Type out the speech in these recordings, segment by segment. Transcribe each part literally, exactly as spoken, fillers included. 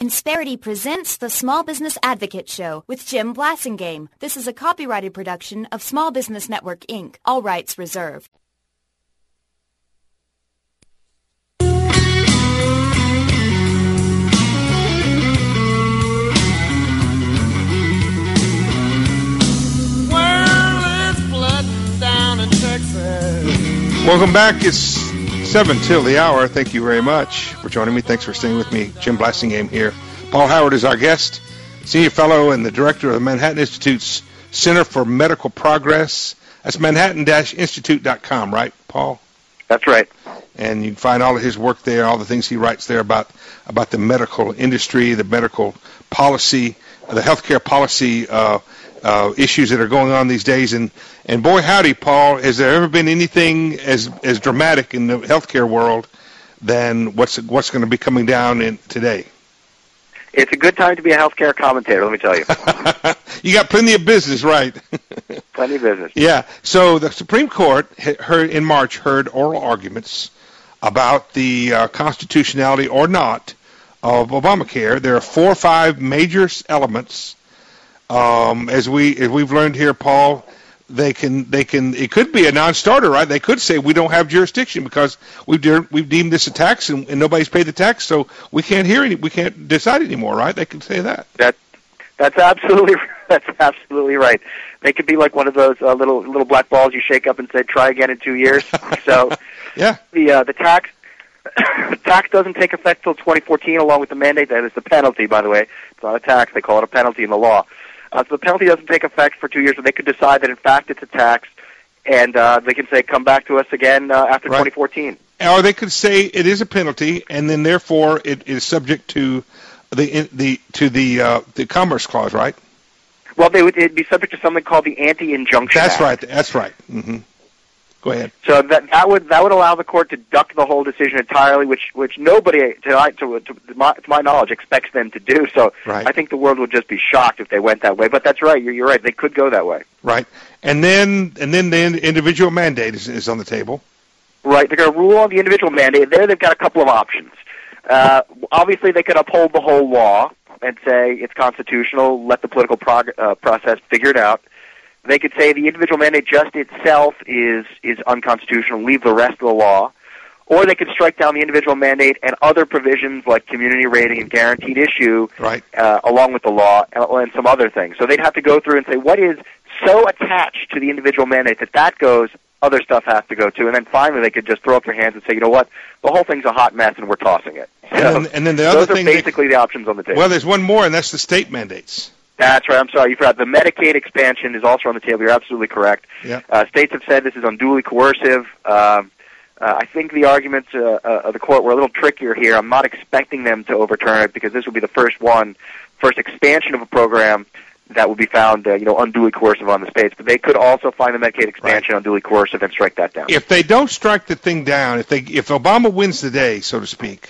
Insperity presents the Small Business Advocate Show with Jim Blasingame. This is a copyrighted production of Small Business Network, Incorporated. All rights reserved. Welcome back. It's seven till the hour. Thank you very much for joining me. Thanks for staying with me. Jim Blasingame here. Paul Howard is our guest, senior fellow and the director of the Manhattan Institute's Center for Medical Progress. That's manhattan dash institute dot com, right, Paul? That's right. And you can find all of his work there, all the things he writes there about about the medical industry, the medical policy, the healthcare policy uh, uh, issues that are going on these days. And And boy, howdy, Paul, has there ever been anything as as dramatic in the healthcare world than what's what's going to be coming down in today? It's a good time to be a healthcare commentator, let me tell you. You got plenty of business, right? Plenty of business. Yeah. So the Supreme Court heard in March heard oral arguments about the uh, constitutionality or not of Obamacare. There are four or five major elements, um, as we as we've learned here, Paul. They can, they can. It could be a non-starter, right? They could say we don't have jurisdiction because we've de- we've deemed this a tax and, and nobody's paid the tax, so we can't hear any, we can't decide anymore, right? They can say that. That that's absolutely that's absolutely right. They could be like one of those uh, little little black balls you shake up and say try again in two years. So yeah, the uh, the tax the tax doesn't take effect till twenty fourteen, along with the mandate. That is the penalty, by the way. It's not a tax; they call it a penalty in the law. Uh, so the penalty doesn't take effect for two years, but they could decide that, in fact, it's a tax, and uh, they can say, come back to us again uh, after right. twenty fourteen. Or they could say it is a penalty, and then, therefore, it is subject to the the to the uh, the Commerce Clause, right? Well, they would it'd be subject to something called the Anti-Injunction That's Act. right. That's right. Mm-hmm. Go ahead. So that that would that would allow the court to duck the whole decision entirely, which which nobody, to to, to, my, to my knowledge, expects them to do. So right. I think the world would just be shocked if they went that way. But that's right. You're, you're right. They could go that way. Right. And then and then the individual mandate is, is on the table. Right. They're going to rule on the individual mandate. There, they've got a couple of options. Uh, obviously, they could uphold the whole law and say it's constitutional. Let the political prog- uh, process figure it out. They could say the individual mandate just itself is is unconstitutional, leave the rest of the law. Or they could strike down the individual mandate and other provisions like community rating and guaranteed issue, right. uh, along with the law and, and some other things. So they'd have to go through and say what is so attached to the individual mandate that that goes, other stuff has to go too. And then finally they could just throw up their hands and say, you know what, the whole thing's a hot mess and we're tossing it. So and, then, and then the other those thing are basically they, the options on the table. Well, there's one more, and that's the state mandates. That's right. I'm sorry. You forgot. The Medicaid expansion is also on the table. You're absolutely correct. Yeah. Uh, states have said this is unduly coercive. Um, uh, I think the arguments uh, uh, of the court were a little trickier here. I'm not expecting them to overturn it because this will be the first one, first expansion of a program that will be found, uh, you know, unduly coercive on the states. But they could also find the Medicaid expansion right. unduly coercive and strike that down. If they don't strike the thing down, if they, if Obama wins the day, so to speak,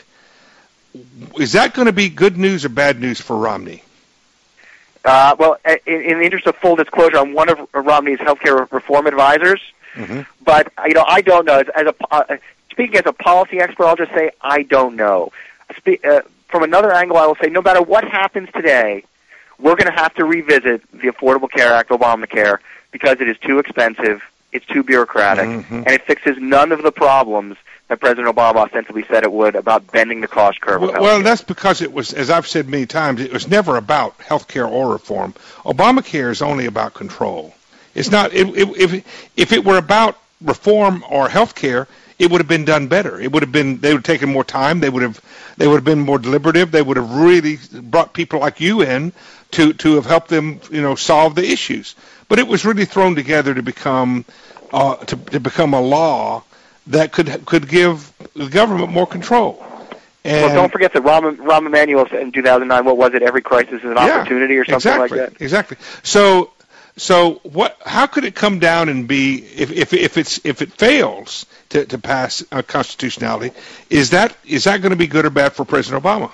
is that going to be good news or bad news for Romney? Uh, well, in, in the interest of full disclosure, I'm one of Romney's healthcare reform advisors. Mm-hmm. But you know, I don't know. As, as a uh, speaking as a policy expert, I'll just say I don't know. Spe- uh, from another angle, I will say no matter what happens today, we're going to have to revisit the Affordable Care Act, Obamacare, because it is too expensive, it's too bureaucratic, mm-hmm. and it fixes none of the problems that President Obama ostensibly said it would about bending the cost curve. Well, well, that's because it was, as I've said many times, it was never about health care or reform. Obamacare is only about control. It's not. It, it, if if it were about reform or health care, it would have been done better. It would have been. They would have taken more time. They would have. They would have been more deliberative. They would have really brought people like you in to to have helped them, you know, solve the issues. But it was really thrown together to become uh, to to become a law that could could give the government more control. And well, don't forget that Rahm, Rahm Emanuel said in two thousand nine, what was it, every crisis is an yeah, opportunity or something exactly, like that? Exactly. So so what? How could it come down and be, if if, if it's if it fails to, to pass uh, constitutionality, is that is that going to be good or bad for President Obama?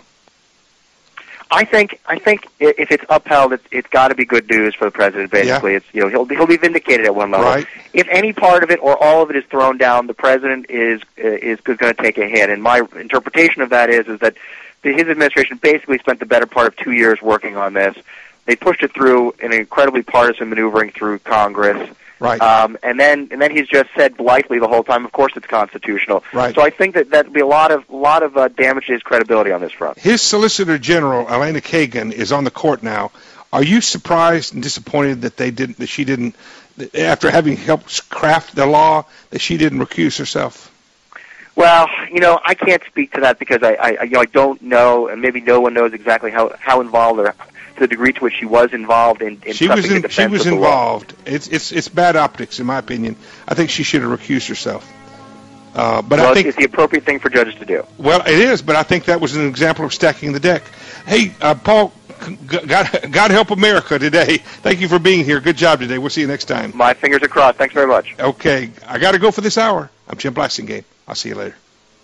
I think I think if it's upheld, it's, it's got to be good news for the president. Basically, yeah. it's you know he'll he'll be vindicated at one level. Right. If any part of it or all of it is thrown down, the president is is going to take a hit. And my interpretation of that is is that his administration basically spent the better part of two years working on this. They pushed it through an incredibly partisan maneuvering through Congress. Right. Um, and then and then he's just said blithely the whole time, of course it's constitutional. Right. So I think that that would be a lot of lot of uh, damage to his credibility on this front. His Solicitor General, Elena Kagan, is on the court now. Are you surprised and disappointed that they didn't that she didn't after having helped craft the law that she didn't recuse herself? Well, you know, I can't speak to that because I, I, you know, I don't know, and maybe no one knows exactly how, how involved or to the degree to which she was involved in, in she was in, the she was of the involved. Law. It's it's it's bad optics, in my opinion. I think she should have recused herself. Uh, but well, I think it's the appropriate thing for judges to do. Well, it is, but I think that was an example of stacking the deck. Hey, uh, Paul, God, God help America today. Thank you for being here. Good job today. We'll see you next time. My fingers are crossed. Thanks very much. Okay, I got to go for this hour. I'm Jim Blasingame. I'll see you later.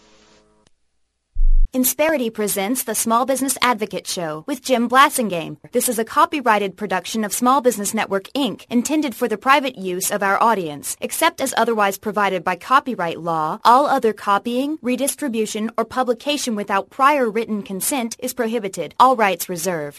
Insperity presents the Small Business Advocate Show with Jim Blasingame. This is a copyrighted production of Small Business Network, Incorporated, intended for the private use of our audience. Except as otherwise provided by copyright law, all other copying, redistribution, or publication without prior written consent is prohibited. All rights reserved.